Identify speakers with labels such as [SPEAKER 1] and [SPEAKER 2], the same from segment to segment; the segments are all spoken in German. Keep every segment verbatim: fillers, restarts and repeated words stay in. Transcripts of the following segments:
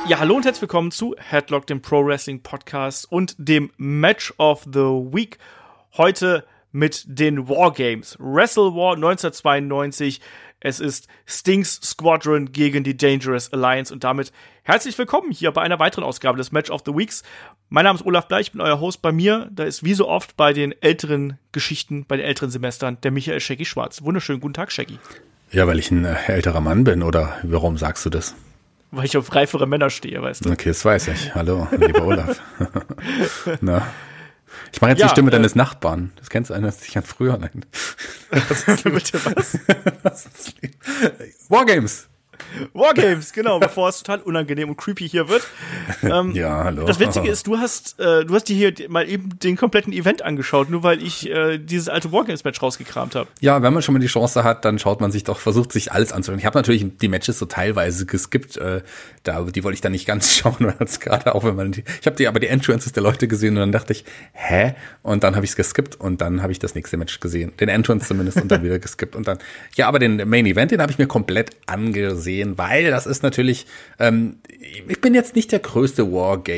[SPEAKER 1] Ja, hallo und herzlich willkommen zu Headlock, dem Pro Wrestling Podcast und dem Match of the Week. Heute mit den Wargames. Wrestle War neunzehnhundertzweiundneunzig. Es ist Stings Squadron gegen die Dangerous Alliance und damit herzlich willkommen hier bei einer weiteren Ausgabe des Match of the Weeks. Mein Name ist Olaf Bleich, ich bin euer Host. Bei mir, da ist wie so oft bei den älteren Geschichten, bei den älteren Semestern, der Michael Shaggy Schwarz. Wunderschönen guten Tag, Shaggy.
[SPEAKER 2] Ja, weil ich ein äh, älterer Mann bin, oder warum sagst du das?
[SPEAKER 1] Weil ich auf reifere Männer stehe, weißt du.
[SPEAKER 2] Okay, das weiß ich. Hallo, lieber Olaf. Na. Ich mache jetzt
[SPEAKER 1] ja,
[SPEAKER 2] die Stimme
[SPEAKER 1] äh,
[SPEAKER 2] deines Nachbarn. Das kennst du, erinnerst dich an früher. Nein.
[SPEAKER 1] Was ist bitte was?
[SPEAKER 2] Wargames.
[SPEAKER 1] Wargames, genau, bevor es total unangenehm und creepy hier wird. Ähm,
[SPEAKER 2] ja, hallo.
[SPEAKER 1] Das Witzige ist, du hast, äh, du hast dir hier mal eben den kompletten Event angeschaut, nur weil ich äh, dieses alte Wargames-Match rausgekramt habe.
[SPEAKER 2] Ja, wenn man schon mal die Chance hat, dann schaut man sich doch, versucht sich alles anzuschauen. Ich habe natürlich die Matches so teilweise geskippt, äh, da, die wollte ich dann nicht ganz schauen, weil das gerade auch, wenn man die, ich habe die aber die Entrances der Leute gesehen und dann dachte ich, hä? Und dann habe ich es geskippt und dann habe ich das nächste Match gesehen, den Entrance zumindest und dann wieder geskippt und dann, ja, aber den Main Event, den habe ich mir komplett angesehen. Weil das ist natürlich, ähm, ich bin jetzt nicht der größte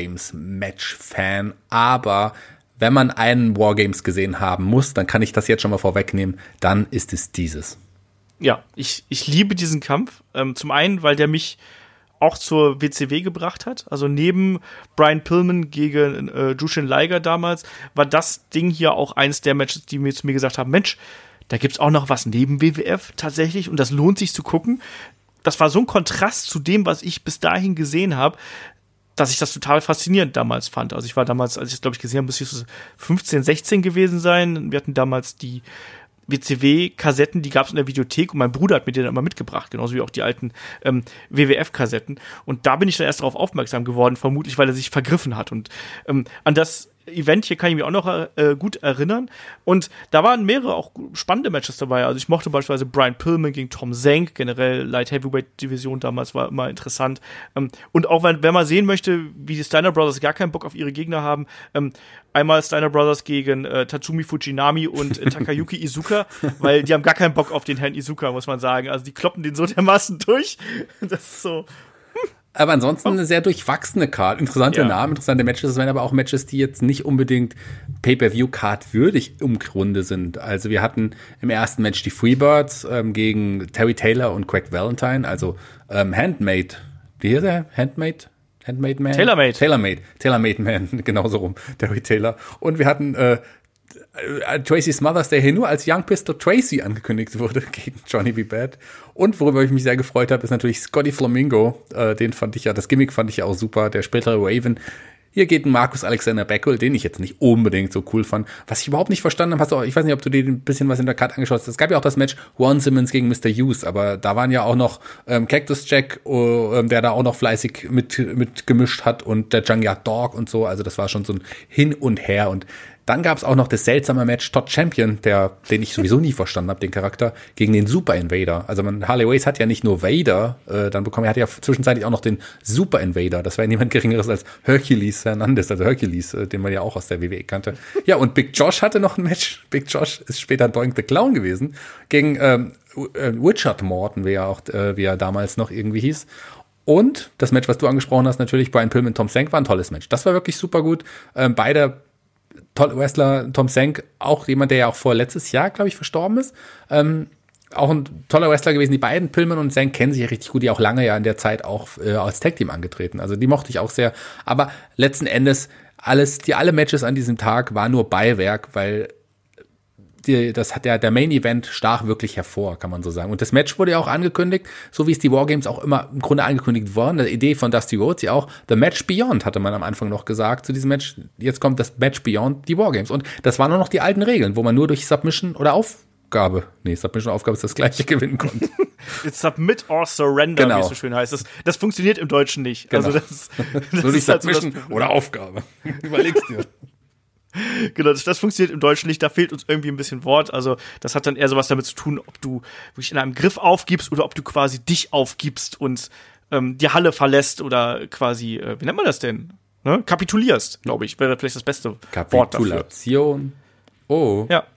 [SPEAKER 2] Wargames-Match-Fan, aber wenn man einen Wargames gesehen haben muss, dann kann ich das jetzt schon mal vorwegnehmen, dann ist es dieses.
[SPEAKER 1] Ja, ich, ich liebe diesen Kampf. Ähm, zum einen, weil der mich auch zur W C W gebracht hat. Also neben Brian Pillman gegen äh, Jushin Liger damals war das Ding hier auch eines der Matches, die mir zu mir gesagt haben, Mensch, da gibt's auch noch was neben W W F tatsächlich und das lohnt sich zu gucken. Das war so ein Kontrast zu dem, was ich bis dahin gesehen habe, dass ich das total faszinierend damals fand. Also ich war damals, als ich es, glaube ich, gesehen habe, müsste ich so fünfzehn, sechzehn gewesen sein. Wir hatten damals die W C W-Kassetten, die gab es in der Videothek und mein Bruder hat mir die dann immer mitgebracht, genauso wie auch die alten ähm, W W F-Kassetten. Und da bin ich dann erst darauf aufmerksam geworden, vermutlich, weil er sich vergriffen hat. Und ähm, an das Event hier kann ich mich auch noch äh, gut erinnern. Und da waren mehrere auch spannende Matches dabei. Also ich mochte beispielsweise Brian Pillman gegen Tom Zenk, generell Light Heavyweight Division damals war immer interessant. Ähm, und auch wenn, wenn man sehen möchte, wie die Steiner Brothers gar keinen Bock auf ihre Gegner haben, ähm, einmal Steiner Brothers gegen äh, Tatsumi Fujinami und äh, Takayuki Iizuka, weil die haben gar keinen Bock auf den Herrn Iizuka, muss man sagen. Also die kloppen den so dermaßen durch. Das ist so.
[SPEAKER 2] Aber ansonsten eine sehr durchwachsene Card. Interessante
[SPEAKER 1] Ja.
[SPEAKER 2] Namen, interessante Matches. Es werden aber auch Matches, die jetzt nicht unbedingt Pay-Per-View-Card würdig im Grunde sind. Also wir hatten im ersten Match die Freebirds ähm, gegen Terry Taylor und Craig Valentine. Also ähm, Handmade. Wie hieß der? Handmade? Handmade Man?
[SPEAKER 1] Tailor-Made.
[SPEAKER 2] Tailor-Made. Tailor-Made Man. Genauso rum. Terry Taylor. Und wir hatten äh, Tracy Smothers, der hier nur als Young Pistol Tracy angekündigt wurde gegen Johnny B. Bad. Und worüber ich mich sehr gefreut habe, ist natürlich Scotty Flamingo. Äh, den fand ich ja, das Gimmick fand ich ja auch super. Der spätere Raven. Hier geht ein Marcus Alexander Beckel, den ich jetzt nicht unbedingt so cool fand. Was ich überhaupt nicht verstanden habe, hast du auch, ich weiß nicht, ob du dir ein bisschen was in der Card angeschaut hast. Es gab ja auch das Match Ron Simmons gegen Mister Hughes, aber da waren ja auch noch ähm, Cactus Jack, äh, der da auch noch fleißig mit, mit gemischt hat und der Junkyard Dog und so. Also das war schon so ein Hin und Her. Und dann gab es auch noch das seltsame Match Todd Champion, der, den ich sowieso nie verstanden habe, den Charakter, gegen den Super Invader. Also man, Harley Race hat ja nicht nur Vader äh, dann bekommen, er hat ja zwischenzeitlich auch noch den Super Invader. Das war ja niemand Geringeres als Hercules Hernandez, also Hercules, äh, den man ja auch aus der W W E kannte. Ja, und Big Josh hatte noch ein Match. Big Josh ist später Doink the Clown gewesen, gegen ähm, Richard Morton, wie er auch, äh, wie er damals noch irgendwie hieß. Und das Match, was du angesprochen hast, natürlich Brian Pillman, Tom Zenk, war ein tolles Match. Das war wirklich super gut. Ähm, beide tolle Wrestler, Tom Zenk, auch jemand, der ja auch vor letztes Jahr, glaube ich, verstorben ist. Ähm, auch ein toller Wrestler gewesen. Die beiden, Pillman und Zenk, kennen sich ja richtig gut, die auch lange ja in der Zeit auch äh, als Tag-Team angetreten. Also die mochte ich auch sehr. Aber letzten Endes, alles, die alle Matches an diesem Tag waren nur Beiwerk, weil die, das hat der, der Main-Event stach wirklich hervor, kann man so sagen. Und das Match wurde ja auch angekündigt, so wie es die Wargames auch immer im Grunde angekündigt worden. Die Idee von Dusty Rhodes ja auch, The Match Beyond, hatte man am Anfang noch gesagt zu diesem Match. Jetzt kommt das Match Beyond, die Wargames. Und das waren nur noch die alten Regeln, wo man nur durch Submission oder Aufgabe, nee, Submission Aufgabe ist das gleiche, gewinnen konnte.
[SPEAKER 1] It's Submit or Surrender,
[SPEAKER 2] Genau.
[SPEAKER 1] wie es so schön heißt. Das, das funktioniert im Deutschen nicht.
[SPEAKER 2] Genau.
[SPEAKER 1] Also das, das
[SPEAKER 2] nur durch
[SPEAKER 1] ist halt so
[SPEAKER 2] Submission
[SPEAKER 1] das-
[SPEAKER 2] oder Aufgabe. Überlegst dir.
[SPEAKER 1] Genau, das, das funktioniert im Deutschen nicht, da fehlt uns irgendwie ein bisschen Wort. Also das hat dann eher sowas damit zu tun, ob du wirklich in einem Griff aufgibst oder ob du quasi dich aufgibst und ähm, die Halle verlässt oder quasi, äh, wie nennt man das denn? Ne? Kapitulierst, glaube ich, wäre vielleicht das beste Wort dafür.
[SPEAKER 2] Kapitulation. Oh.
[SPEAKER 1] Ja.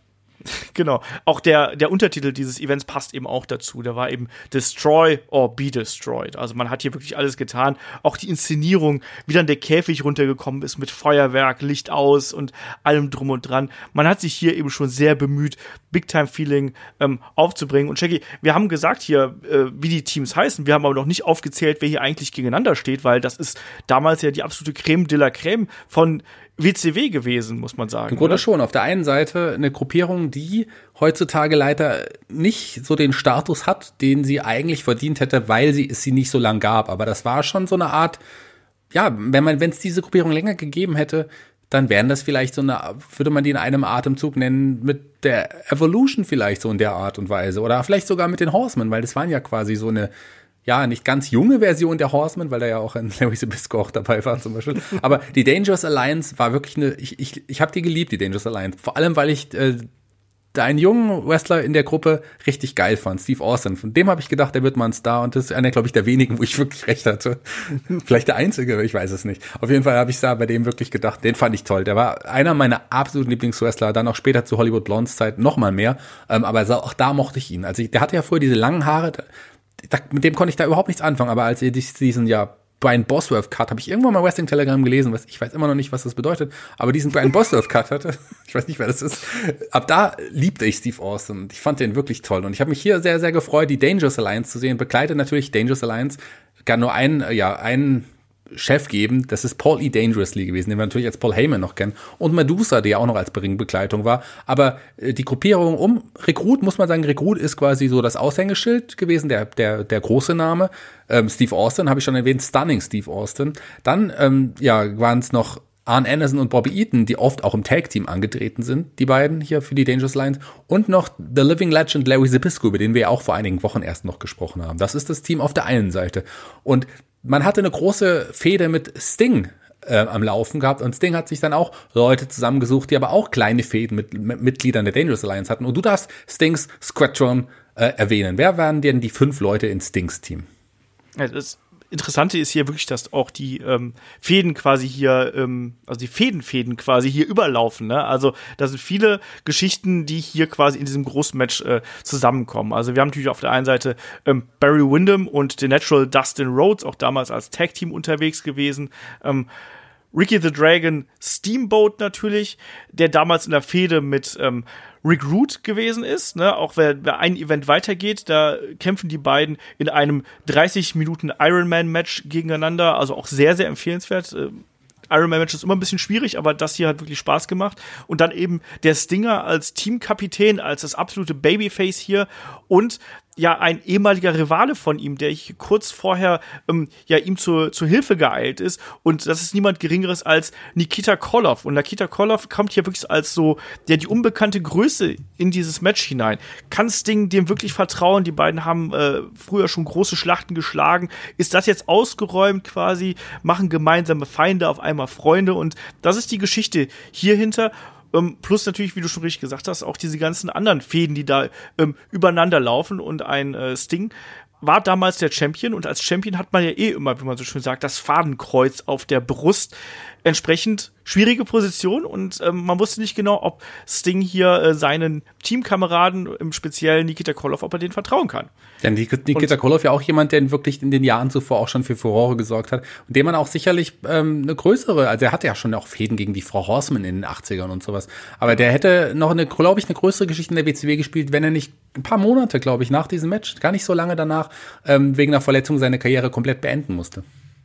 [SPEAKER 1] Genau. Auch der, der Untertitel dieses Events passt eben auch dazu. Der war eben Destroy or Be Destroyed. Also man hat hier wirklich alles getan. Auch die Inszenierung, wie dann der Käfig runtergekommen ist mit Feuerwerk, Licht aus und allem drum und dran. Man hat sich hier eben schon sehr bemüht, Big-Time-Feeling ähm, aufzubringen. Und Shaggy, wir haben gesagt hier, äh, wie die Teams heißen. Wir haben aber noch nicht aufgezählt, wer hier eigentlich gegeneinander steht, weil das ist damals ja die absolute Creme de la Creme von W C W gewesen, muss man sagen.
[SPEAKER 2] Im Grunde schon. Auf der einen Seite eine Gruppierung, die heutzutage leider nicht so den Status hat, den sie eigentlich verdient hätte, weil sie es sie nicht so lang gab. Aber das war schon so eine Art, ja, wenn man, wenn es diese Gruppierung länger gegeben hätte, dann wären das vielleicht so eine, würde man die in einem Atemzug nennen, mit der Evolution vielleicht so in der Art und Weise. Oder vielleicht sogar mit den Horsemen, weil das waren ja quasi so eine, ja, nicht ganz junge Version der Horsemen, weil da ja auch ein Larry Zbyszko auch dabei war zum Beispiel. Aber die Dangerous Alliance war wirklich eine, ich, ich, ich habe die geliebt, die Dangerous Alliance. Vor allem, weil ich äh, einen jungen Wrestler in der Gruppe richtig geil fand, Steve Austin. Von dem habe ich gedacht, der wird mal ein Star. Und das ist einer, glaube ich, der wenigen, wo ich wirklich recht hatte. Vielleicht der einzige, ich weiß es nicht. Auf jeden Fall habe ich da bei dem wirklich gedacht, den fand ich toll. Der war einer meiner absoluten Lieblingswrestler, dann auch später zu Hollywood Blondes Zeit noch mal mehr. Ähm, aber auch da mochte ich ihn. Also ich, der hatte ja vorher diese langen Haare, Da, mit dem konnte ich da überhaupt nichts anfangen, aber als ihr diesen ja Brian Bosworth Cut, habe ich irgendwann mal Wrestling Telegram gelesen, was ich weiß immer noch nicht, was das bedeutet, aber diesen Brian Bosworth Cut hatte, ich weiß nicht, wer das ist. Ab da liebte ich Steve Austin und ich fand den wirklich toll und ich habe mich hier sehr sehr gefreut, die Dangerous Alliance zu sehen. Begleitet natürlich Dangerous Alliance, kann nur einen ja einen Chef geben, das ist Paul E. Dangerously gewesen, den wir natürlich als Paul Heyman noch kennen, und Medusa, die ja auch noch als Ringbegleitung war, aber äh, die Gruppierung um Rekrut, muss man sagen, Rekrut ist quasi so das Aushängeschild gewesen, der der der große Name, ähm, Steve Austin, habe ich schon erwähnt, Stunning Steve Austin, dann ähm, ja waren es noch Arn Anderson und Bobby Eaton, die oft auch im Tag-Team angetreten sind, die beiden hier für die Dangerous Alliance, und noch The Living Legend Larry Zbyszko, über den wir ja auch vor einigen Wochen erst noch gesprochen haben. Das ist das Team auf der einen Seite und man hatte eine große Fehde mit Sting äh, am Laufen gehabt und Sting hat sich dann auch Leute zusammengesucht, die aber auch kleine Fäden mit, mit Mitgliedern der Dangerous Alliance hatten. Und du darfst Stings Squadron äh, erwähnen. Wer waren denn die fünf Leute in Stings Team?
[SPEAKER 1] Ja, das Interessante ist hier wirklich, dass auch die ähm, Fäden quasi hier, ähm, also die Fädenfäden quasi hier überlaufen. Ne? Also da sind viele Geschichten, die hier quasi in diesem großen Match äh, zusammenkommen. Also wir haben natürlich auf der einen Seite ähm, Barry Windham und The Natural Dustin Rhodes, auch damals als Tag-Team unterwegs gewesen. Ähm, Ricky the Dragon Steamboat natürlich, der damals in der Fehde mit ähm, Rick Rude gewesen ist, ne, auch wer, wer ein Event weitergeht, da kämpfen die beiden in einem dreißig Minuten Ironman-Match gegeneinander, also auch sehr, sehr empfehlenswert. Äh, Ironman-Match ist immer ein bisschen schwierig, aber das hier hat wirklich Spaß gemacht. Und dann eben der Stinger als Teamkapitän, als das absolute Babyface hier und ja, ein ehemaliger Rivale von ihm, der ich kurz vorher ähm, ja ihm zur, zur Hilfe geeilt ist. Und das ist niemand Geringeres als Nikita Koloff. Und Nikita Koloff kommt hier wirklich als so ja die unbekannte Größe in dieses Match hinein. Kann Sting dem wirklich vertrauen? Die beiden haben äh, früher schon große Schlachten geschlagen. Ist das jetzt ausgeräumt quasi? Machen gemeinsame Feinde auf einmal Freunde? Und das ist die Geschichte hierhinter. Ähm, plus natürlich, wie du schon richtig gesagt hast, auch diese ganzen anderen Fäden, die da ähm, übereinander laufen. Und ein äh, Sting war damals der Champion. Und als Champion hat man ja eh immer, wie man so schön sagt, das Fadenkreuz auf der Brust. Entsprechend schwierige Position. Und ähm, man wusste nicht genau, ob Sting hier äh, seinen Teamkameraden, im speziellen Nikita Koloff, ob er denen vertrauen kann.
[SPEAKER 2] Denn Nikita Koloff ja auch jemand, der wirklich in den Jahren zuvor auch schon für Furore gesorgt hat und dem man auch sicherlich ähm, eine größere, also er hatte ja schon auch Fäden gegen die Frau Horseman in den achtzigern und sowas, aber der hätte noch eine, glaube ich, eine größere Geschichte in der W C W gespielt, wenn er nicht ein paar Monate, glaube ich, nach diesem Match, gar nicht so lange danach, ähm, wegen einer Verletzung seine Karriere komplett beenden musste.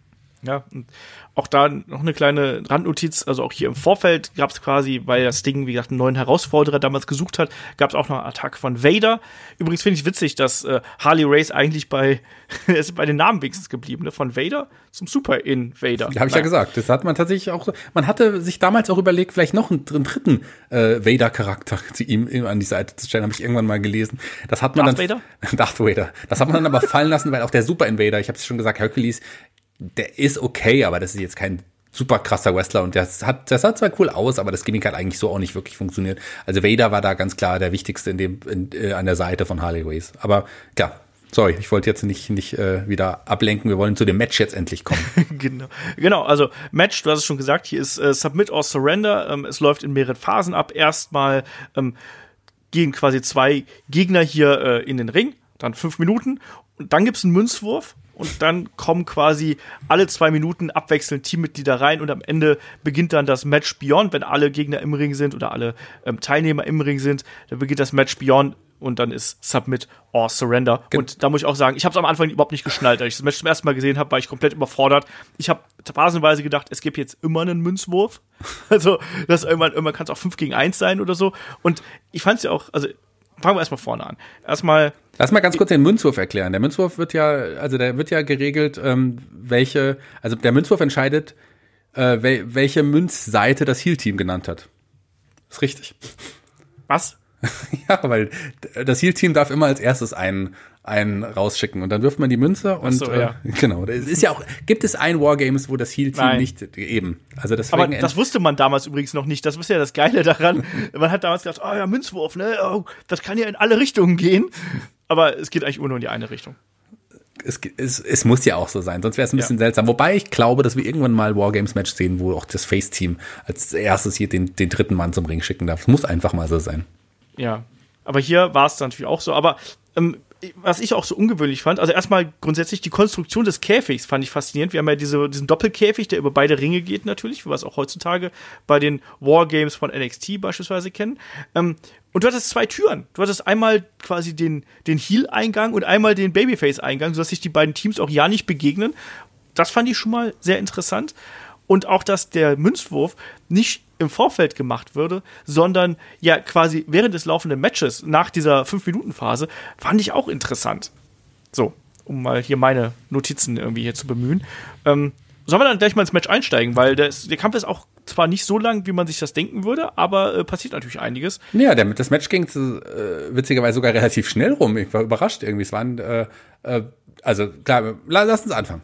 [SPEAKER 1] Ja, und auch da noch eine kleine Randnotiz, also auch hier im Vorfeld gab es quasi, weil das Ding, wie gesagt, einen neuen Herausforderer damals gesucht hat, gab es auch noch eine Attacke von Vader. Übrigens finde ich witzig, dass äh, Harley Race eigentlich bei, er ist bei den Namen wenigstens geblieben, ne? Von Vader zum Super Invader.
[SPEAKER 2] Habe ich ja gesagt, das hat man tatsächlich auch so, man hatte sich damals auch überlegt, vielleicht noch einen, einen dritten äh, Vader-Charakter zu ihm, ihm an die Seite zu stellen, habe ich irgendwann mal gelesen. Das hat man
[SPEAKER 1] Darth
[SPEAKER 2] dann
[SPEAKER 1] Vader?
[SPEAKER 2] Darth Vader. Das hat man dann aber fallen lassen, weil auch der Super Invader, ich habe es schon gesagt, Hercules, der ist okay, aber das ist jetzt kein super krasser Wrestler und das hat, das sah zwar cool aus, aber das Gimmick hat eigentlich so auch nicht wirklich funktioniert. Also Vader war da ganz klar der Wichtigste in dem, in, äh, an der Seite von Harley Race. Aber klar, sorry, ich wollte jetzt nicht, nicht äh, wieder ablenken, wir wollen zu dem Match jetzt endlich kommen.
[SPEAKER 1] genau. genau, also Match, du hast es schon gesagt, hier ist äh, Submit or Surrender, ähm, es läuft in mehreren Phasen ab. Erstmal ähm, gehen quasi zwei Gegner hier äh, in den Ring, dann fünf Minuten und dann gibt's einen Münzwurf und dann kommen quasi alle zwei Minuten abwechselnd Teammitglieder rein und am Ende beginnt dann das Match Beyond, wenn alle Gegner im Ring sind oder alle ähm, Teilnehmer im Ring sind, dann beginnt das Match Beyond und dann ist Submit or Surrender. Ge- und da muss ich auch sagen, ich habe es am Anfang überhaupt nicht geschnallt. Als ich das Match zum ersten Mal gesehen habe, war ich komplett überfordert. Ich habe phasenweise gedacht, es gibt jetzt immer einen Münzwurf. Also, das irgendwann, irgendwann kann es auch fünf gegen eins sein oder so. Und ich fand es ja auch, also fangen wir erstmal vorne an. Erstmal.
[SPEAKER 2] Lass mal ganz kurz den Münzwurf erklären. Der Münzwurf wird ja, also der wird ja geregelt, ähm, welche, also der Münzwurf entscheidet, äh, wel, welche Münzseite das Heel-Team genannt hat. Ist richtig.
[SPEAKER 1] Was?
[SPEAKER 2] Ja, weil das Heel-Team darf immer als erstes einen, einen rausschicken und dann wirft man die Münze und
[SPEAKER 1] so, ja.
[SPEAKER 2] äh, genau. Es ist ja auch, gibt es ein Wargames, wo das Heel-Team
[SPEAKER 1] Nein.
[SPEAKER 2] nicht eben. Also deswegen.
[SPEAKER 1] Aber das wusste man damals übrigens noch nicht. Das ist ja das Geile daran. Man hat damals gedacht, oh ja, Münzwurf, ne? Oh, das kann ja in alle Richtungen gehen. Aber es geht eigentlich nur in die eine Richtung.
[SPEAKER 2] Es, es, es muss ja auch so sein, sonst wäre es ein bisschen ja. seltsam. Wobei ich glaube, dass wir irgendwann mal Wargames-Match sehen, wo auch das Face-Team als erstes hier den, den dritten Mann zum Ring schicken darf. Es muss einfach mal so sein.
[SPEAKER 1] Ja, aber hier war es natürlich auch so. Aber ähm, was ich auch so ungewöhnlich fand, also erstmal grundsätzlich die Konstruktion des Käfigs fand ich faszinierend. Wir haben ja diese, diesen Doppelkäfig, der über beide Ringe geht natürlich, wie wir es auch heutzutage bei den Wargames von N X T beispielsweise kennen. Ähm, und du hattest zwei Türen. Du hattest einmal quasi den, den Heel-Eingang und einmal den Babyface-Eingang, sodass sich die beiden Teams auch ja nicht begegnen. Das fand ich schon mal sehr interessant. Und auch, dass der Münzwurf nicht im Vorfeld gemacht würde, sondern ja quasi während des laufenden Matches, nach dieser fünf Minuten Phase, fand ich auch interessant. So, um mal hier meine Notizen irgendwie hier zu bemühen. Ähm, sollen wir dann gleich mal ins Match einsteigen, weil der, ist, der Kampf ist auch zwar nicht so lang, wie man sich das denken würde, aber äh, passiert natürlich einiges.
[SPEAKER 2] Ja, der, das Match ging äh, witzigerweise sogar relativ schnell rum. Ich war überrascht irgendwie. Es waren, äh, äh, also klar, lass uns anfangen.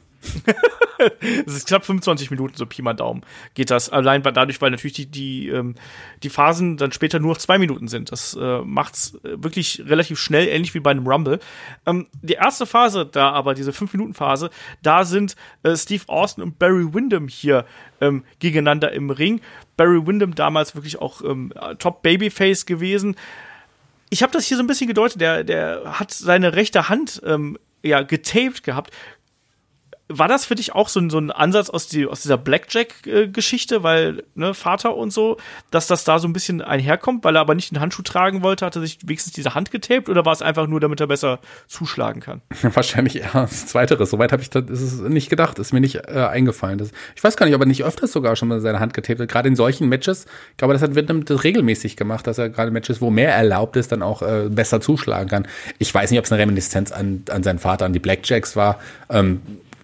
[SPEAKER 1] Es ist knapp fünfundzwanzig Minuten, so Pi mal Daumen, geht das. Allein dadurch, weil natürlich die, die, ähm, die Phasen dann später nur noch zwei Minuten sind. Das äh, macht's wirklich relativ schnell, ähnlich wie bei einem Rumble. Ähm, die erste Phase da aber, diese fünf Minuten Phase, da sind äh, Steve Austin und Barry Windham hier ähm, gegeneinander im Ring. Barry Windham damals wirklich auch ähm, Top Babyface gewesen. Ich habe das hier so ein bisschen gedeutet, der, der hat seine rechte Hand ähm, ja, getaped gehabt. War das für dich auch so ein, so ein Ansatz aus, die, aus dieser Blackjack-Geschichte, weil, ne, Vater und so, dass das da so ein bisschen einherkommt, weil er aber nicht einen Handschuh tragen wollte, hat er sich wenigstens diese Hand getaped oder war es einfach nur, damit er besser zuschlagen kann?
[SPEAKER 2] Wahrscheinlich eher das Zweiteres. Soweit habe ich das ist es nicht gedacht, ist mir nicht äh, eingefallen. Das, ich weiß gar nicht, ob er nicht öfters sogar schon mal seine Hand getaped hat, gerade in solchen Matches. Ich glaube, das hat Windham regelmäßig gemacht, dass er gerade Matches, wo mehr erlaubt ist, dann auch äh, besser zuschlagen kann. Ich weiß nicht, ob es eine Reminiszenz an, an seinen Vater, an die Blackjacks war. Ähm,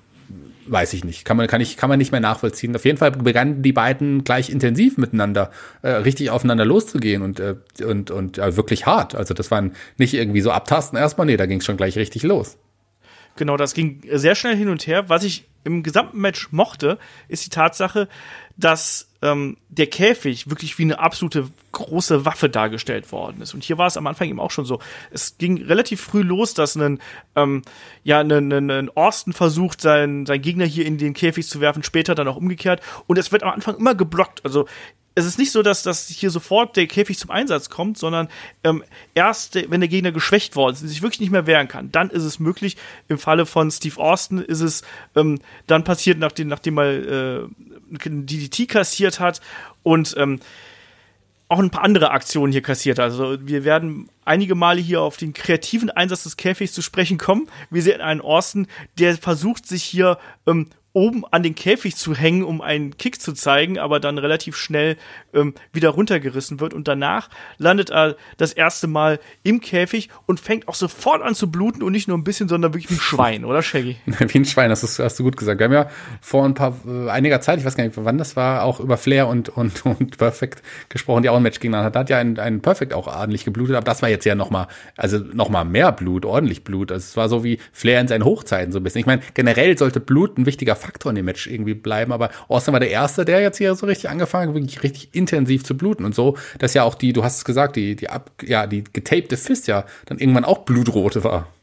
[SPEAKER 2] Weiß ich nicht. Kann man, kann ich, kann man nicht mehr nachvollziehen. Auf jeden Fall begannen die beiden gleich intensiv miteinander, äh, richtig aufeinander loszugehen und, äh, und, und äh, wirklich hart. Also das waren nicht irgendwie so abtasten erstmal, nee, da ging es schon gleich richtig los.
[SPEAKER 1] Genau, das ging sehr schnell hin und her. Was ich im gesamten Match mochte, ist die Tatsache, dass ähm, der Käfig wirklich wie eine absolute große Waffe dargestellt worden ist. Und hier war es am Anfang eben auch schon so. Es ging relativ früh los, dass ein, ähm, ja, ein, ein, ein Austin versucht, seinen, seinen Gegner hier in den Käfig zu werfen, später dann auch umgekehrt. Und es wird am Anfang immer geblockt. Also es ist nicht so, dass, dass hier sofort der Käfig zum Einsatz kommt, sondern ähm, erst, wenn der Gegner geschwächt worden ist und sich wirklich nicht mehr wehren kann, dann ist es möglich. Im Falle von Steve Austin ist es ähm, dann passiert, nachdem, nachdem er äh, D D T kassiert hat und ähm, auch ein paar andere Aktionen hier kassiert. Also wir werden einige Male hier auf den kreativen Einsatz des Käfigs zu sprechen kommen. Wir sehen einen Austin, der versucht, sich hier ähm, oben an den Käfig zu hängen, um einen Kick zu zeigen, aber dann relativ schnell ähm, wieder runtergerissen wird. Und danach landet er das erste Mal im Käfig und fängt auch sofort an zu bluten und nicht nur ein bisschen, sondern wirklich wie ein Schwein, oder Shaggy?
[SPEAKER 2] Wie ein Schwein, das hast du gut gesagt. Wir haben ja vor ein paar, äh, einiger Zeit, ich weiß gar nicht, wann das war, auch über Flair und, und, und Perfect gesprochen, die auch ein Match gegeneinander hat. Da hat ja ein, ein Perfect auch ordentlich geblutet, aber das war jetzt ja noch mal, also noch mal mehr Blut, ordentlich Blut. Also es war so wie Flair in seinen Hochzeiten so ein bisschen. Ich meine, generell sollte Blut ein wichtiger Faktor in dem Match irgendwie bleiben, aber Austin war der Erste, der jetzt hier so richtig angefangen hat, wirklich richtig intensiv zu bluten und so, dass ja auch die, du hast es gesagt, die, die ab, ja, die getapte Fist ja dann irgendwann auch blutrote war.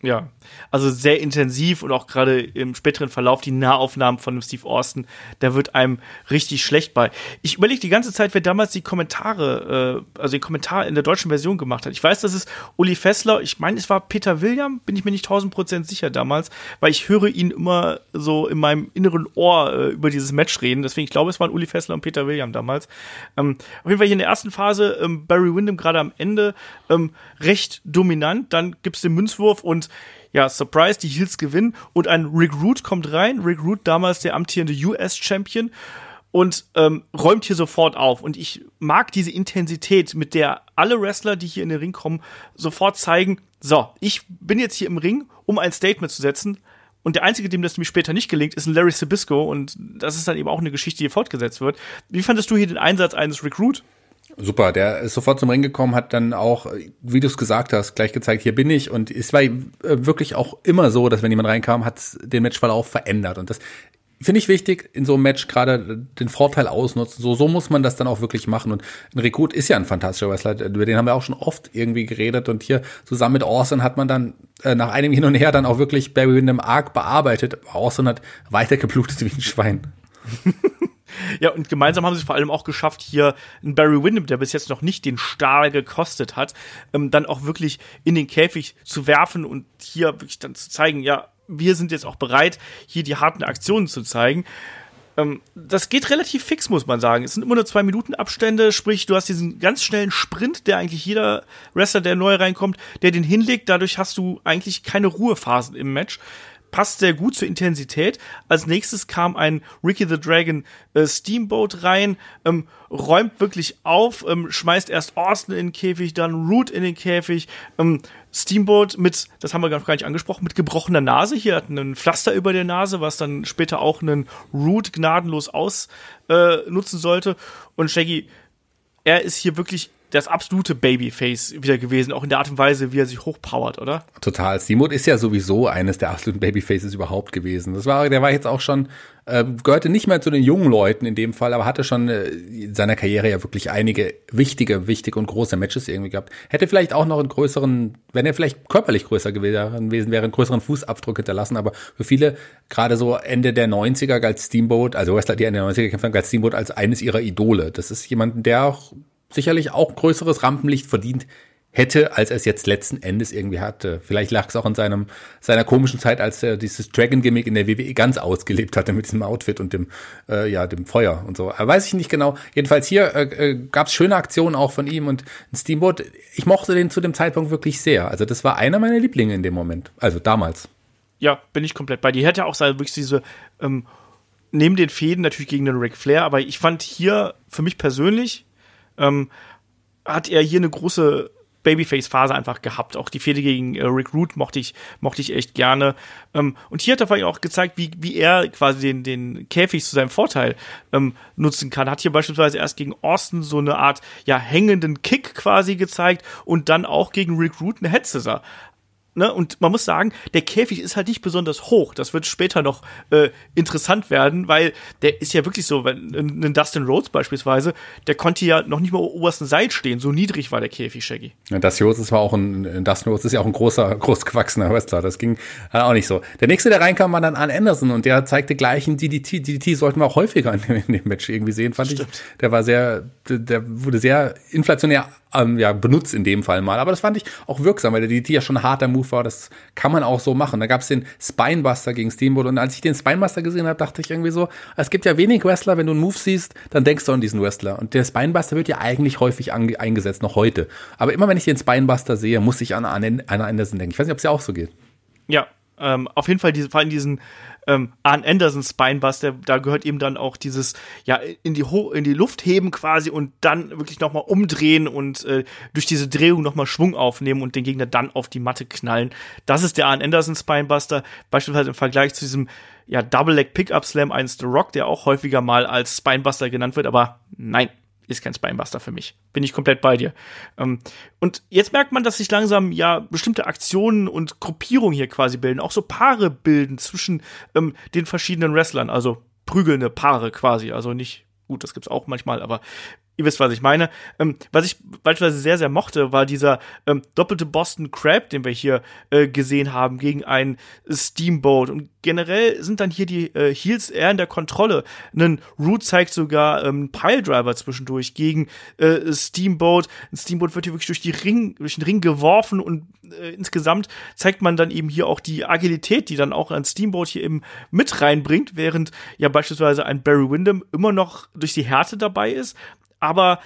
[SPEAKER 1] Ja, also sehr intensiv und auch gerade im späteren Verlauf die Nahaufnahmen von dem Steve Austin, da wird einem richtig schlecht bei. Ich überlege die ganze Zeit, wer damals die Kommentare, äh, also den Kommentar in der deutschen Version gemacht hat. Ich weiß, das ist Uli Fessler, ich meine, es war Peter William, bin ich mir nicht tausend Prozent sicher damals, weil ich höre ihn immer so in meinem inneren Ohr äh, über dieses Match reden, deswegen, ich glaube, es waren Uli Fessler und Peter William damals. Ähm, auf jeden Fall hier in der ersten Phase, ähm, Barry Windham gerade am Ende, ähm, recht dominant, dann gibt's den Münzwurf und ja, Surprise, die Heels gewinnen und ein Rick Rude kommt rein. Rick Rude, damals der amtierende U S-Champion und ähm, räumt hier sofort auf. Und ich mag diese Intensität, mit der alle Wrestler, die hier in den Ring kommen, sofort zeigen, so, ich bin jetzt hier im Ring, um ein Statement zu setzen. Und der Einzige, dem das nämlich später nicht gelingt, ist ein Larry Zbyszko. Und das ist dann eben auch eine Geschichte, die fortgesetzt wird. Wie fandest du hier den Einsatz eines Rick Rude?
[SPEAKER 2] Super, der ist sofort zum Ring gekommen, hat dann auch, wie du es gesagt hast, gleich gezeigt, hier bin ich. Und es war wirklich auch immer so, dass wenn jemand reinkam, hat es den Matchverlauf verändert. Und das finde ich wichtig, in so einem Match gerade den Vorteil ausnutzen. So, so muss man das dann auch wirklich machen. Und ein Rick Rude ist ja ein fantastischer Wrestler, über den haben wir auch schon oft irgendwie geredet. Und hier zusammen mit Austin hat man dann äh, nach einem Hin und Her dann auch wirklich Barry Windham arg bearbeitet. Austin hat weiter geblutet wie ein Schwein.
[SPEAKER 1] Ja, und gemeinsam haben sie es vor allem auch geschafft, hier einen Barry Windham, der bis jetzt noch nicht den Stahl gekostet hat, ähm, dann auch wirklich in den Käfig zu werfen und hier wirklich dann zu zeigen, ja, wir sind jetzt auch bereit, hier die harten Aktionen zu zeigen. Ähm, das geht relativ fix, muss man sagen. Es sind immer nur zwei Minuten Abstände, sprich, du hast diesen ganz schnellen Sprint, der eigentlich jeder Wrestler, der neu reinkommt, der den hinlegt. Dadurch hast du eigentlich keine Ruhephasen im Match. Passt sehr gut zur Intensität. Als nächstes kam ein Ricky the Dragon äh, Steamboat rein, ähm, räumt wirklich auf, ähm, schmeißt erst Austin in den Käfig, dann Rude in den Käfig. Ähm, Steamboat mit, das haben wir gar nicht angesprochen, mit gebrochener Nase. Hier hat einen Pflaster über der Nase, was dann später auch einen Rude gnadenlos ausnutzen äh, sollte. Und Shaggy, er ist hier wirklich das absolute Babyface wieder gewesen, auch in der Art und Weise, wie er sich hochpowert, oder?
[SPEAKER 2] Total. Steamboat ist ja sowieso eines der absoluten Babyfaces überhaupt gewesen. Das war, der war jetzt auch schon, äh, gehörte nicht mehr zu den jungen Leuten in dem Fall, aber hatte schon äh, in seiner Karriere ja wirklich einige wichtige, wichtige und große Matches irgendwie gehabt. Hätte vielleicht auch noch einen größeren, wenn er vielleicht körperlich größer gewesen wäre, einen größeren Fußabdruck hinterlassen, aber für viele, gerade so Ende der neunziger galt Steamboat, also Wrestler, die Ende der neunziger gekämpft haben, galt Steamboat als eines ihrer Idole. Das ist jemand, der auch sicherlich auch größeres Rampenlicht verdient hätte, als er es jetzt letzten Endes irgendwie hatte. Vielleicht lag es auch an seinem seiner komischen Zeit, als er dieses Dragon-Gimmick in der W W E ganz ausgelebt hatte mit diesem Outfit und dem äh, ja dem Feuer und so. Aber weiß ich nicht genau. Jedenfalls hier äh, gab es schöne Aktionen auch von ihm und ein Steamboat. Ich mochte den zu dem Zeitpunkt wirklich sehr. Also das war einer meiner Lieblinge in dem Moment. Also damals.
[SPEAKER 1] Ja, bin ich komplett bei dir. Er hat ja auch seine, wirklich diese ähm, neben den Fäden natürlich gegen den Ric Flair, aber ich fand hier für mich persönlich Ähm, hat er hier eine große Babyface-Phase einfach gehabt. Auch die Fehde gegen äh, Rick Rude mochte ich, mochte ich echt gerne. Ähm, und hier hat er vor allem auch gezeigt, wie, wie er quasi den, den Käfig zu seinem Vorteil ähm, nutzen kann. Hat hier beispielsweise erst gegen Austin so eine Art, ja, hängenden Kick quasi gezeigt und dann auch gegen Rick Rude eine Head Scissor. Ne? Und man muss sagen, der Käfig ist halt nicht besonders hoch. Das wird später noch äh, interessant werden, weil der ist ja wirklich so, wenn ein Dustin Rhodes beispielsweise, der konnte ja noch nicht mal am obersten Seil stehen. So niedrig war der Käfig, Shaggy.
[SPEAKER 2] Ja, Dustin Rhodes ist auch ein, Dustin Rhodes ist ja auch ein großer, großgewachsener Wrestler. Das ging äh, auch nicht so. Der nächste, der reinkam, war dann Arn Anderson und der zeigte gleich ein D D T. D D T sollten wir auch häufiger in, in dem Match irgendwie sehen, fand Stimmt. ich. Der war sehr, der wurde sehr inflationär ähm, ja, benutzt in dem Fall mal. Aber das fand ich auch wirksam, weil der D D T ja schon ein harter Move war. Das kann man auch so machen. Da gab es den Spinebuster gegen Steamboat und als ich den Spinebuster gesehen habe, dachte ich irgendwie so, es gibt ja wenig Wrestler, wenn du einen Move siehst, dann denkst du an diesen Wrestler. Und der Spinebuster wird ja eigentlich häufig ange- eingesetzt, noch heute. Aber immer wenn ich den Spinebuster sehe, muss ich an Arn Anderson denken. Ich weiß nicht, ob es ja auch so geht.
[SPEAKER 1] Ja, ähm, auf jeden Fall diese, vor allem diesen ähm, Arn Anderson Spinebuster, da gehört eben dann auch dieses, ja, in die Ho- in die Luft heben quasi und dann wirklich nochmal umdrehen und äh, durch diese Drehung nochmal Schwung aufnehmen und den Gegner dann auf die Matte knallen. Das ist der Arn Anderson Spinebuster, beispielsweise im Vergleich zu diesem, ja, Double Leg Pickup Slam eines The Rock, der auch häufiger mal als Spinebuster genannt wird, aber nein, ist kein Spinebuster für mich. Bin ich komplett bei dir. Ähm, und jetzt merkt man, dass sich langsam ja bestimmte Aktionen und Gruppierungen hier quasi bilden, auch so Paare bilden zwischen ähm, den verschiedenen Wrestlern, also prügelnde Paare quasi, also nicht, gut, das gibt's auch manchmal, aber Ihr wisst, was ich meine. Ähm, was ich beispielsweise sehr, sehr mochte, war dieser ähm, doppelte Boston Crab, den wir hier äh, gesehen haben, gegen einen Steamboat. Und generell sind dann hier die äh, Heels eher in der Kontrolle. Ein Root zeigt sogar ähm, Piledriver zwischendurch gegen äh, Steamboat. Ein Steamboat wird hier wirklich durch, die Ring, durch den Ring geworfen und äh, insgesamt zeigt man dann eben hier auch die Agilität, die dann auch ein Steamboat hier eben mit reinbringt, während ja beispielsweise ein Barry Windham immer noch durch die Härte dabei ist, aber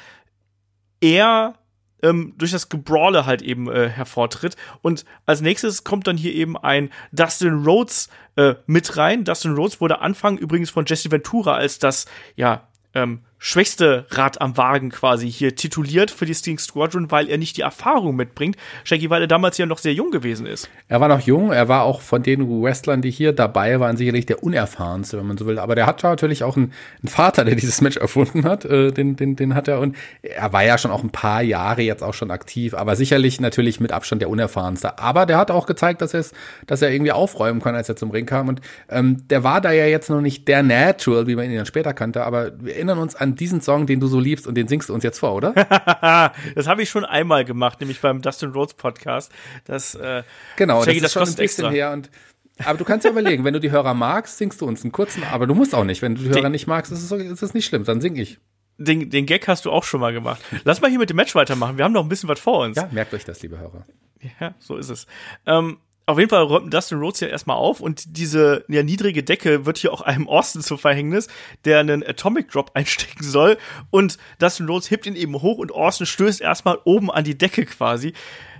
[SPEAKER 1] er ähm, durch das Gebrawle halt eben äh, hervortritt. Und als nächstes kommt dann hier eben ein Dustin Rhodes äh, mit rein. Dustin Rhodes wurde Anfang übrigens von Jesse Ventura als das, ja, ähm, schwächste Rad am Wagen quasi hier tituliert für die Sting Squadron, weil er nicht die Erfahrung mitbringt. Shaggy, weil er damals ja noch sehr jung gewesen ist.
[SPEAKER 2] Er war noch jung, er war auch von den Wrestlern, die hier dabei waren, sicherlich der unerfahrenste, wenn man so will. Aber der hat natürlich auch einen, einen Vater, der dieses Match erfunden hat. Äh, den, den, den hat er. Und er war ja schon auch ein paar Jahre jetzt auch schon aktiv, aber sicherlich natürlich mit Abstand der unerfahrenste. Aber der hat auch gezeigt, dass, er's, dass er irgendwie aufräumen kann, als er zum Ring kam. Und ähm, der war da ja jetzt noch nicht der Natural, wie man ihn dann später kannte. Aber wir erinnern uns an diesen Song, den du so liebst, und den singst du uns jetzt vor, oder?
[SPEAKER 1] Das habe ich schon einmal gemacht, nämlich beim Dustin Rhodes Podcast. Das, äh,
[SPEAKER 2] genau,
[SPEAKER 1] Shaggy,
[SPEAKER 2] das ist
[SPEAKER 1] das
[SPEAKER 2] schon ein bisschen her. Und, aber du kannst ja überlegen, wenn du die Hörer magst, singst du uns einen kurzen, aber du musst auch nicht. Wenn du die Hörer den, nicht magst, ist es, ist es nicht schlimm, dann sing ich.
[SPEAKER 1] Den, den Gag hast du auch schon mal gemacht. Lass mal hier mit dem Match weitermachen. Wir haben noch ein bisschen was vor uns.
[SPEAKER 2] Ja, merkt euch das, liebe Hörer.
[SPEAKER 1] Ja, so ist es. Ähm, Auf jeden Fall räumt Dustin Rhodes ja erstmal auf und diese ja, niedrige Decke wird hier auch einem Austin zu Verhängnis, der einen Atomic Drop einstecken soll, und Dustin Rhodes hebt ihn eben hoch und Austin stößt erstmal oben an die Decke quasi.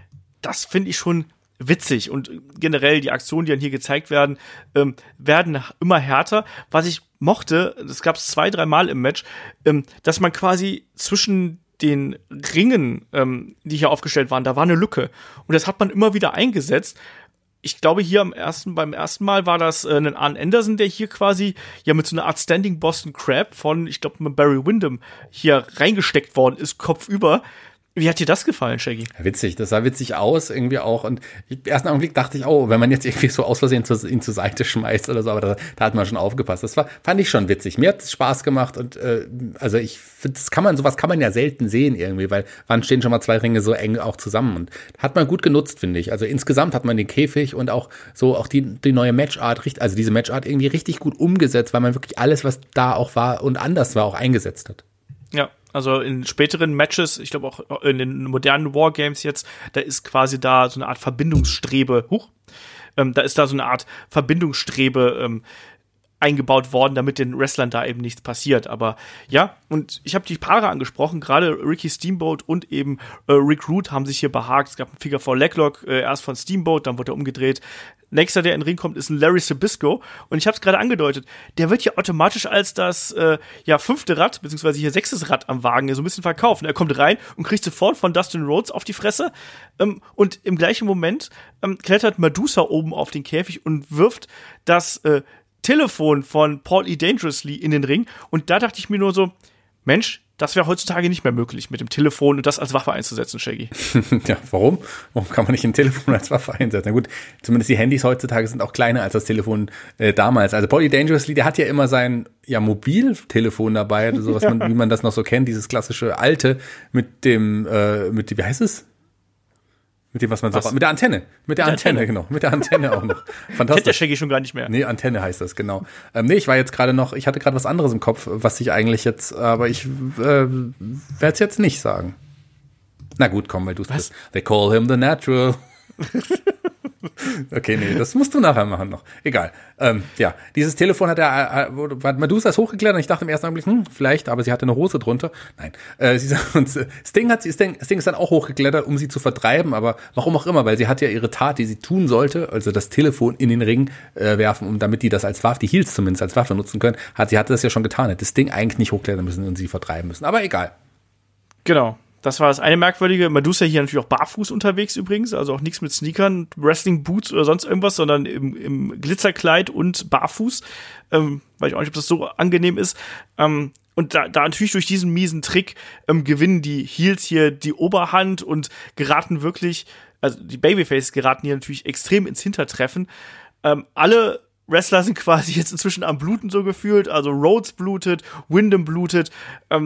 [SPEAKER 1] Das finde ich schon witzig, und generell die Aktionen, die dann hier gezeigt werden, ähm, werden immer härter. Was ich mochte, das gab es zwei, drei Mal im Match, ähm, dass man quasi zwischen den Ringen, ähm, die hier aufgestellt waren, da war eine Lücke, und das hat man immer wieder eingesetzt. Ich glaube, hier am ersten, beim ersten Mal war das äh, ein Arn Anderson, der hier quasi ja mit so einer Art Standing Boston Crab von, ich glaube, Barry Windham hier reingesteckt worden ist, kopfüber. Wie hat dir das gefallen, Shaggy?
[SPEAKER 2] Ja, witzig, das sah witzig aus, irgendwie auch. Und im ersten Augenblick dachte ich, oh, wenn man jetzt irgendwie so aus Versehen zu, ihn zur Seite schmeißt oder so, aber da, da hat man schon aufgepasst. Das war, fand ich schon witzig. Mir hat es Spaß gemacht, und äh, also ich finde, das kann man, sowas kann man ja selten sehen irgendwie, weil wann stehen schon mal zwei Ringe so eng auch zusammen, und hat man gut genutzt, finde ich. Also insgesamt hat man den Käfig und auch so auch die, die neue Matchart, also diese Matchart irgendwie richtig gut umgesetzt, weil man wirklich alles, was da auch war und anders war, auch eingesetzt hat.
[SPEAKER 1] Ja. Also in späteren Matches, ich glaube auch in den modernen Wargames jetzt, da ist quasi da so eine Art Verbindungsstrebe, huch, ähm, da ist da so eine Art Verbindungsstrebe ähm, eingebaut worden, damit den Wrestlern da eben nichts passiert. Aber ja, und ich habe die Paare angesprochen, gerade Ricky Steamboat und eben äh, Rick Rude haben sich hier behagt. Es gab einen Figure four Leglock, äh, erst von Steamboat, dann wurde er umgedreht. Nächster, der in den Ring kommt, ist ein Larry Zbyszko. Und ich habe es gerade angedeutet, der wird hier automatisch als das äh, ja fünfte Rad, beziehungsweise hier sechstes Rad am Wagen so ein bisschen verkauft. Und er kommt rein und kriegt sofort von Dustin Rhodes auf die Fresse. Ähm, und im gleichen Moment ähm, klettert Medusa oben auf den Käfig und wirft das äh, Telefon von Paul E. Dangerously in den Ring. Und da dachte ich mir nur so, Mensch, das wäre heutzutage nicht mehr möglich, mit dem Telefon und das als Waffe einzusetzen, Shaggy.
[SPEAKER 2] Ja, warum? Warum kann man nicht ein Telefon als Waffe einsetzen? Na gut, zumindest die Handys heutzutage sind auch kleiner als das Telefon äh, damals. Also Paul E. Dangerously, der hat ja immer sein ja, Mobiltelefon dabei, so was man, wie man das noch so kennt, dieses klassische alte mit dem, äh, mit dem, wie heißt es? Mit dem, was man was? so, mit der Antenne. Mit der, der Antenne, Antenne, genau. Mit der Antenne auch noch. Fantastisch.
[SPEAKER 1] Kennt der Shaggy schon gar nicht mehr.
[SPEAKER 2] Nee, Antenne heißt das, genau. Ähm, nee, ich war jetzt gerade noch, ich hatte gerade was anderes im Kopf, was ich eigentlich jetzt, aber ich äh, werde es jetzt nicht sagen. Na gut, komm, weil du es bist. They call him the natural. Okay, nee, das musst du nachher machen noch. Egal. Ähm, ja, dieses Telefon hat er, äh, hat Medusa ist hochgeklettert, und ich dachte im ersten Augenblick, hm, vielleicht, aber sie hatte eine Hose drunter. Nein. Äh, sie sagt uns, Sting hat sie, Sting, Sting ist dann auch hochgeklettert, um sie zu vertreiben, aber warum auch immer, weil sie hat ja ihre Tat, die sie tun sollte, also das Telefon in den Ring äh, werfen, um damit die das als Waffe, die Heels zumindest als Waffe nutzen können, hat sie hatte das ja schon getan, hätte Sting eigentlich nicht hochklettern müssen und sie vertreiben müssen. Aber egal.
[SPEAKER 1] Genau. Das war das eine Merkwürdige. Medusa hier natürlich auch barfuß unterwegs übrigens, also auch nichts mit Sneakern, Wrestling-Boots oder sonst irgendwas, sondern im, im Glitzerkleid und barfuß. Ähm, weiß ich auch nicht, ob das so angenehm ist. Ähm, und da, da natürlich durch diesen miesen Trick ähm, gewinnen die Heels hier die Oberhand und geraten wirklich, also die Babyfaces geraten hier natürlich extrem ins Hintertreffen. Ähm, alle Wrestler sind quasi jetzt inzwischen am Bluten so gefühlt, also Rhodes blutet, Windham blutet, ähm,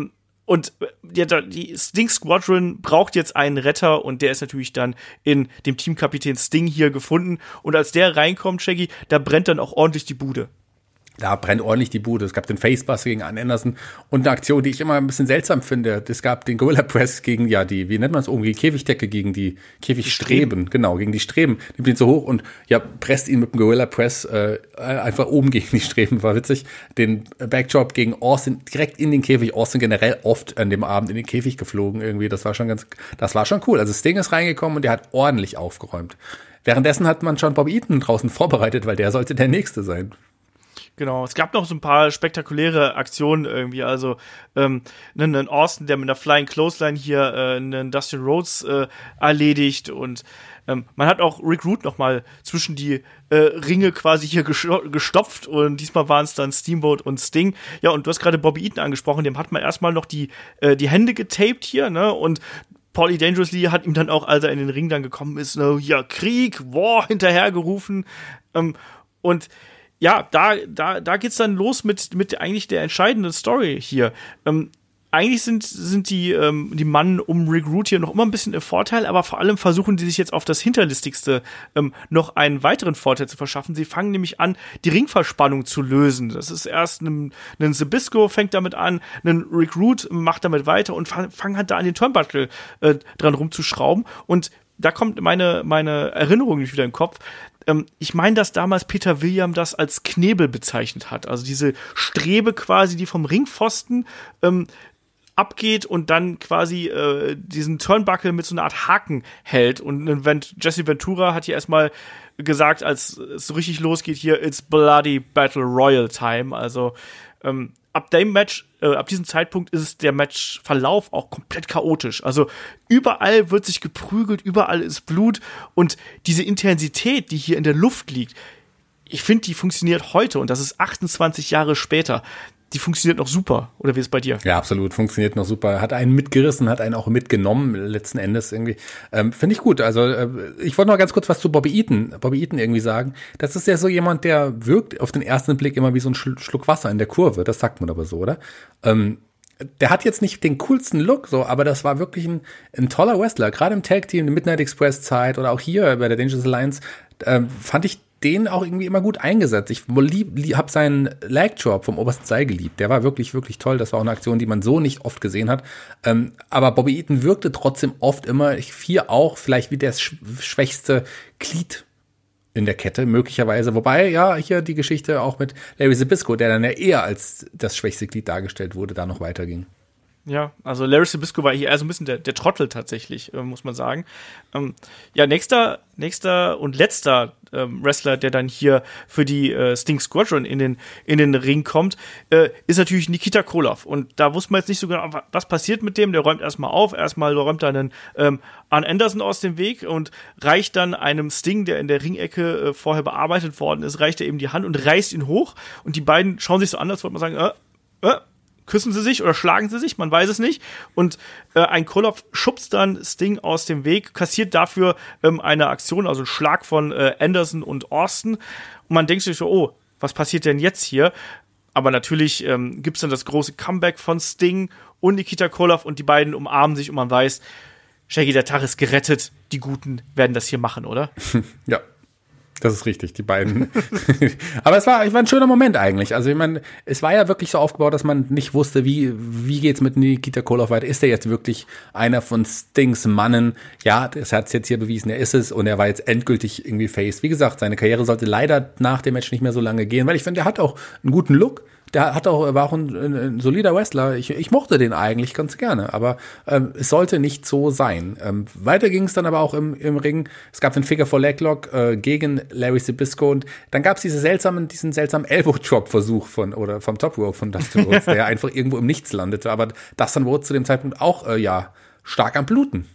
[SPEAKER 1] Und die, die Sting Squadron braucht jetzt einen Retter und der ist natürlich dann in dem Teamkapitän Sting hier gefunden. Und als der reinkommt, Shaggy, da brennt dann auch ordentlich die Bude.
[SPEAKER 2] Da brennt ordentlich die Bude. Es gab den Facebuster gegen Arn Anderson und eine Aktion, die ich immer ein bisschen seltsam finde. Es gab den Gorilla Press gegen, ja, die, wie nennt man es oben, die Käfigdecke gegen die Käfigstreben. Genau, gegen die Streben. Nimmt ihn so hoch und ja, presst ihn mit dem Gorilla Press äh, einfach oben gegen die Streben. War witzig. Den Backdrop gegen Austin direkt in den Käfig. Austin generell oft an dem Abend in den Käfig geflogen irgendwie. Das war schon ganz, das war schon cool. Also Sting ist reingekommen und der hat ordentlich aufgeräumt. Währenddessen hat man schon Bobby Eaton draußen vorbereitet, weil der sollte der Nächste sein.
[SPEAKER 1] Genau, es gab noch so ein paar spektakuläre Aktionen irgendwie, also ähm, einen Austin, der mit einer Flying Clothesline hier äh, einen Dustin Rhodes äh, erledigt und ähm, man hat auch Rick Rude noch mal zwischen die äh, Ringe quasi hier gestopft und diesmal waren es dann Steamboat und Sting. Ja, und du hast gerade Bobby Eaton angesprochen, dem hat man erstmal noch die, äh, die Hände getaped hier, ne, und Paulie Dangerously hat ihm dann auch, als er in den Ring dann gekommen ist, ne, ja, Krieg, War hinterhergerufen ähm, und ja, da, da, da geht's dann los mit, mit eigentlich der entscheidenden Story hier. Ähm, eigentlich sind, sind die, ähm, die Mann um Rick Rude hier noch immer ein bisschen im Vorteil, aber vor allem versuchen die sich jetzt auf das Hinterlistigste ähm, noch einen weiteren Vorteil zu verschaffen. Sie fangen nämlich an, die Ringverspannung zu lösen. Das ist erst ein, ein Zbyszko fängt damit an, ein Rick Rude macht damit weiter und fangen halt da an den Turnbuckle äh, dran rumzuschrauben. Und da kommt meine, meine Erinnerung nicht wieder in den Kopf. Ähm, ich meine, dass damals Peter William das als Knebel bezeichnet hat. Also diese Strebe quasi, die vom Ringpfosten ähm, abgeht und dann quasi äh, diesen Turnbuckle mit so einer Art Haken hält. Und Jesse Ventura hat hier erstmal gesagt, als es so richtig losgeht hier, it's bloody Battle Royal time. Also ähm, ab dem Match, äh, ab diesem Zeitpunkt ist es der Matchverlauf auch komplett chaotisch. Also überall wird sich geprügelt, überall ist Blut und diese Intensität, die hier in der Luft liegt, ich finde, die funktioniert heute und das ist achtundzwanzig Jahre später. Die funktioniert noch super, oder wie ist es bei dir?
[SPEAKER 2] Ja, absolut, funktioniert noch super. Hat einen mitgerissen, hat einen auch mitgenommen, letzten Endes irgendwie. Ähm, Finde ich gut. Also äh, ich wollte noch ganz kurz was zu Bobby Eaton, Bobby Eaton irgendwie sagen. Das ist ja so jemand, der wirkt auf den ersten Blick immer wie so ein Schluck Wasser in der Kurve. Das sagt man aber so, oder? Ähm, der hat jetzt nicht den coolsten Look, so, aber das war wirklich ein, ein toller Wrestler. Gerade im Tag-Team, der Midnight Express-Zeit oder auch hier bei der Dangerous Alliance, äh, fand ich den auch irgendwie immer gut eingesetzt. Ich lieb, lieb, habe seinen Leg Drop vom obersten Seil geliebt. Der war wirklich, wirklich toll. Das war auch eine Aktion, die man so nicht oft gesehen hat. Ähm, aber Bobby Eaton wirkte trotzdem oft immer, ich hier auch, vielleicht wie das schwächste Glied in der Kette, möglicherweise. Wobei, ja, hier die Geschichte auch mit Larry Zbyszko, der dann ja eher als das schwächste Glied dargestellt wurde, da noch weiterging.
[SPEAKER 1] Ja, also Larry Zbyszko war hier eher so ein bisschen der, der Trottel tatsächlich, äh, muss man sagen. Ähm, ja, nächster, nächster und letzter ähm, Wrestler, der dann hier für die äh, Sting Squadron in den, in den Ring kommt, äh, ist natürlich Nikita Koloff. Und da wusste man jetzt nicht so genau, was passiert mit dem. Der räumt erstmal auf, erstmal räumt er einen ähm, Arn Anderson aus dem Weg und reicht dann einem Sting, der in der Ringecke äh, vorher bearbeitet worden ist, reicht er eben die Hand und reißt ihn hoch. Und die beiden schauen sich so an, als würde man sagen, äh, äh, küssen sie sich oder schlagen sie sich, man weiß es nicht. Und äh, ein Koloff schubst dann Sting aus dem Weg, kassiert dafür ähm, eine Aktion, also einen Schlag von äh, Anderson und Austin. Und man denkt sich so, oh, was passiert denn jetzt hier? Aber natürlich ähm, gibt's dann das große Comeback von Sting und Nikita Koloff und die beiden umarmen sich und man weiß, Shaggy, der Tag ist gerettet, die Guten werden das hier machen, oder?
[SPEAKER 2] Ja. Das ist richtig, die beiden. Aber es war, es war ein schöner Moment eigentlich. Also ich meine, es war ja wirklich so aufgebaut, dass man nicht wusste, wie wie geht's mit Nikita Koloff weiter. Ist er jetzt wirklich einer von Stings Mannen? Ja, das hat's jetzt hier bewiesen, er ist es und er war jetzt endgültig irgendwie Face. Wie gesagt, seine Karriere sollte leider nach dem Match nicht mehr so lange gehen, weil ich finde, er hat auch einen guten Look. Der hat auch, war auch ein, ein, ein solider Wrestler. Ich, ich mochte den eigentlich ganz gerne, aber ähm, es sollte nicht so sein. Ähm, weiter ging es dann aber auch im, im Ring. Es gab den Figure four Leg Lock äh, gegen Larry Zbyszko und dann gab es diese seltsamen, diesen seltsamen Elbow Drop Versuch von oder vom Top Rope von Dustin Rhodes, der einfach irgendwo im Nichts landete. Aber Dustin Rhodes zu dem Zeitpunkt auch äh, ja stark am Bluten.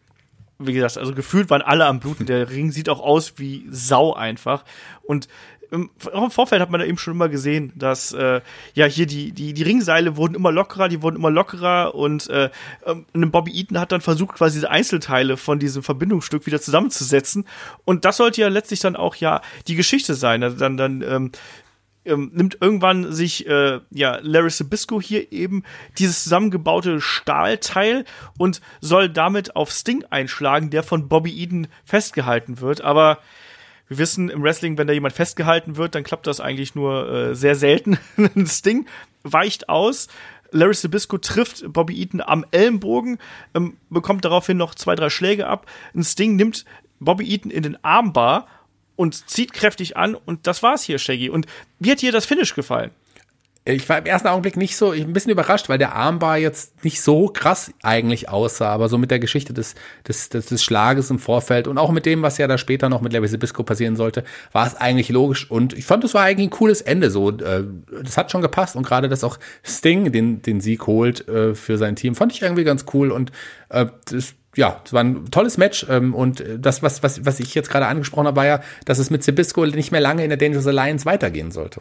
[SPEAKER 1] Wie gesagt, also gefühlt waren alle am Bluten. Der Ring sieht auch aus wie Sau einfach und auch im Vorfeld hat man da eben schon immer gesehen, dass äh, ja hier die die die Ringseile wurden immer lockerer, die wurden immer lockerer und äh, ähm, Bobby Eaton hat dann versucht, quasi diese Einzelteile von diesem Verbindungsstück wieder zusammenzusetzen und das sollte ja letztlich dann auch ja die Geschichte sein. Also dann dann ähm, ähm, nimmt irgendwann sich äh, ja Larry Zbyszko hier eben dieses zusammengebaute Stahlteil und soll damit auf Sting einschlagen, der von Bobby Eaton festgehalten wird. Aber wir wissen im Wrestling, wenn da jemand festgehalten wird, dann klappt das eigentlich nur äh, sehr selten. Sting weicht aus. Larry Zbyszko trifft Bobby Eaton am Ellenbogen, ähm, bekommt daraufhin noch zwei, drei Schläge ab. Ein Sting nimmt Bobby Eaton in den Armbar und zieht kräftig an und das war's hier, Shaggy. Und wie hat dir das Finish gefallen?
[SPEAKER 2] Ich war im ersten Augenblick nicht so, ich bin ein bisschen überrascht, weil der Armbar jetzt nicht so krass eigentlich aussah, aber so mit der Geschichte des, des, des, des Schlages im Vorfeld und auch mit dem, was ja da später noch mit Larry Zbyszko passieren sollte, war es eigentlich logisch und ich fand, es war eigentlich ein cooles Ende so. Das hat schon gepasst und gerade, dass auch Sting den, den Sieg holt für sein Team, fand ich irgendwie ganz cool und das ja, es war ein tolles Match ähm, und das, was, was, was ich jetzt gerade angesprochen habe, war ja, dass es mit Zbyszko nicht mehr lange in der Dangerous Alliance weitergehen sollte.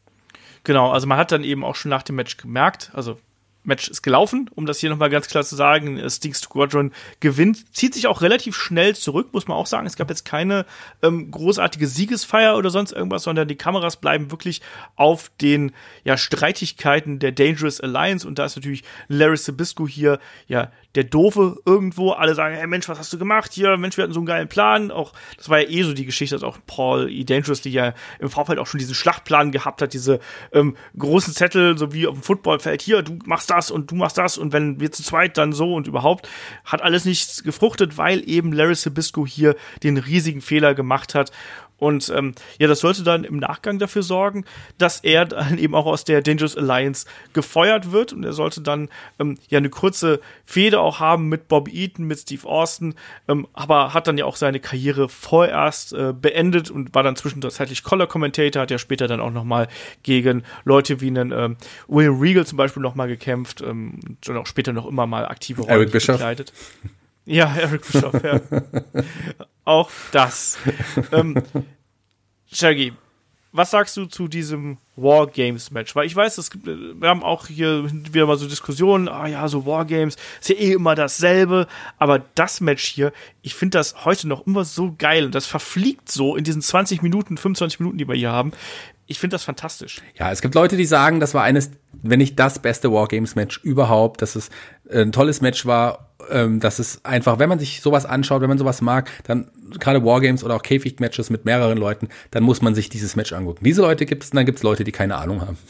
[SPEAKER 1] Genau, also man hat dann eben auch schon nach dem Match gemerkt, also Match ist gelaufen, um das hier nochmal ganz klar zu sagen. Sting Squadron gewinnt, zieht sich auch relativ schnell zurück, muss man auch sagen. Es gab jetzt keine ähm, großartige Siegesfeier oder sonst irgendwas, sondern die Kameras bleiben wirklich auf den ja, Streitigkeiten der Dangerous Alliance und da ist natürlich Larry Zbyszko hier ja der Doofe irgendwo. Alle sagen, hey Mensch, was hast du gemacht hier? Mensch, wir hatten so einen geilen Plan. Auch das war ja eh so die Geschichte, dass auch Paul E. Dangerously ja im Vorfeld auch schon diesen Schlachtplan gehabt hat, diese ähm, großen Zettel, so wie auf dem Footballfeld. Hier, du machst das und du machst das und wenn wir zu zweit dann so und überhaupt, hat alles nichts gefruchtet, weil eben Larry Zbyszko hier den riesigen Fehler gemacht hat. Und ähm, ja, das sollte dann im Nachgang dafür sorgen, dass er dann eben auch aus der Dangerous Alliance gefeuert wird. Und er sollte dann ähm, ja eine kurze Fehde auch haben mit Bobby Eaton, mit Steve Austin. Ähm, aber hat dann ja auch seine Karriere vorerst äh, beendet und war dann zwischenzeitlich Color-Commentator. Hat ja später dann auch noch mal gegen Leute wie einen ähm, William Regal zum Beispiel noch mal gekämpft. Ähm, und auch später noch immer mal aktive Rollen bekleidet. Ja, Eric Bischoff, ja. Auch das. Ähm, Shaggy, was sagst du zu diesem Wargames-Match? Weil ich weiß, es gibt, wir haben auch hier wieder mal so Diskussionen, ah ja, so Wargames, ist ja eh immer dasselbe, aber das Match hier, ich finde das heute noch immer so geil und das verfliegt so in diesen zwanzig Minuten, fünfundzwanzig Minuten, die wir hier haben. Ich finde das fantastisch.
[SPEAKER 2] Ja, es gibt Leute, die sagen, das war eines, wenn nicht das beste Wargames-Match überhaupt, dass es ein tolles Match war, ähm, dass es einfach, wenn man sich sowas anschaut, wenn man sowas mag, dann gerade Wargames oder auch Käfig-Matches mit mehreren Leuten, dann muss man sich dieses Match angucken. Diese Leute gibt es und dann gibt es Leute, die keine Ahnung haben.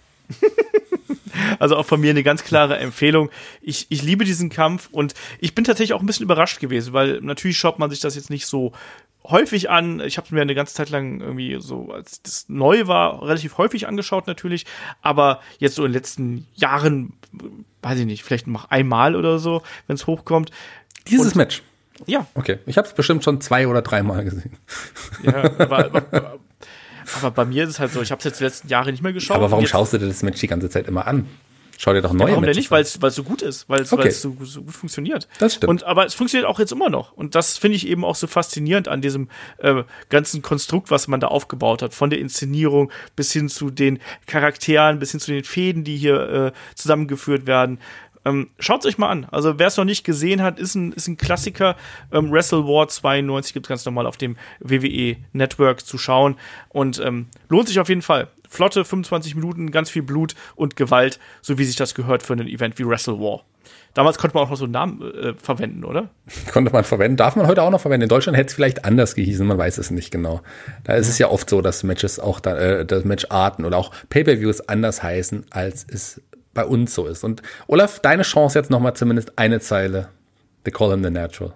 [SPEAKER 1] Also auch von mir eine ganz klare Empfehlung. Ich, ich liebe diesen Kampf und ich bin tatsächlich auch ein bisschen überrascht gewesen, weil natürlich schaut man sich das jetzt nicht so häufig an. Ich habe es mir eine ganze Zeit lang irgendwie so, als das neu war, relativ häufig angeschaut natürlich, aber jetzt so in den letzten Jahren, weiß ich nicht, vielleicht noch einmal oder so, wenn es hochkommt.
[SPEAKER 2] Dieses
[SPEAKER 1] und,
[SPEAKER 2] Match?
[SPEAKER 1] Ja.
[SPEAKER 2] Okay, ich habe es bestimmt schon zwei oder dreimal gesehen.
[SPEAKER 1] Ja, aber, aber, aber bei mir ist es halt so, ich habe es jetzt die letzten Jahre nicht mehr geschaut.
[SPEAKER 2] Aber warum
[SPEAKER 1] jetzt,
[SPEAKER 2] schaust du dir das Match die ganze Zeit immer an? Schau dir doch neue
[SPEAKER 1] ja, warum
[SPEAKER 2] Matches
[SPEAKER 1] denn nicht? Weil es weil es so gut ist, weil es
[SPEAKER 2] okay.
[SPEAKER 1] weil es so, so gut funktioniert.
[SPEAKER 2] Das stimmt.
[SPEAKER 1] Und aber es funktioniert auch jetzt immer noch. Und das finde ich eben auch so faszinierend an diesem äh, ganzen Konstrukt, was man da aufgebaut hat, von der Inszenierung bis hin zu den Charakteren, bis hin zu den Fäden, die hier äh, zusammengeführt werden. Ähm, schaut's euch mal an. Also wer es noch nicht gesehen hat, ist ein, ist ein Klassiker. Ähm, Wrestle War zweiundneunzig gibt es ganz normal auf dem W W E Network zu schauen. Und ähm, lohnt sich auf jeden Fall. Flotte fünfundzwanzig Minuten, ganz viel Blut und Gewalt, so wie sich das gehört für ein Event wie Wrestle War. Damals konnte man auch noch so einen Namen äh, verwenden, oder?
[SPEAKER 2] Konnte man verwenden. Darf man heute auch noch verwenden. In Deutschland hätte es vielleicht anders gehießen, man weiß es nicht genau. Da ist es ja oft so, dass Matches auch, da, äh, dass Matcharten oder auch Pay-Per-Views anders heißen, als es bei uns so ist. Und Olaf, deine Chance jetzt nochmal zumindest eine Zeile. They call him the natural.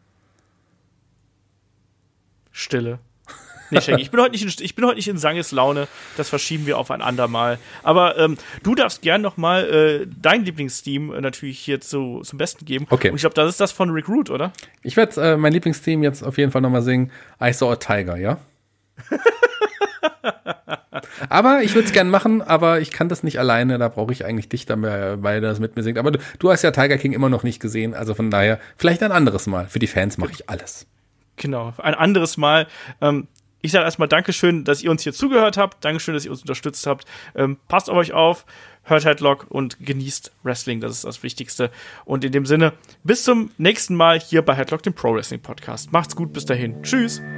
[SPEAKER 1] Stille. Nee, Shaggy, ich bin heute nicht in, ich bin heute nicht in Sangeslaune. Das verschieben wir auf ein andermal. Aber ähm, du darfst gern noch mal äh, dein Lieblingstheme äh, natürlich hier zu, zum Besten geben.
[SPEAKER 2] Okay.
[SPEAKER 1] Und ich glaube, das ist das von Rick Rude, oder?
[SPEAKER 2] Ich werde äh, mein Lieblingstheme jetzt auf jeden Fall nochmal singen. I Saw a Tiger, ja? Aber ich würde es gern machen, aber ich kann das nicht alleine. Da brauche ich eigentlich dich, dabei, weil das mit mir singt. Aber du, du hast ja Tiger King immer noch nicht gesehen. Also von daher, vielleicht ein anderes Mal. Für die Fans mache ich alles.
[SPEAKER 1] Genau, ein anderes Mal. Ähm, Ich sage erstmal Dankeschön, dass ihr uns hier zugehört habt. Dankeschön, dass ihr uns unterstützt habt. Ähm, passt auf euch auf, hört Headlock und genießt Wrestling. Das ist das Wichtigste. Und in dem Sinne, bis zum nächsten Mal hier bei Headlock, dem Pro Wrestling Podcast. Macht's gut, bis dahin. Tschüss.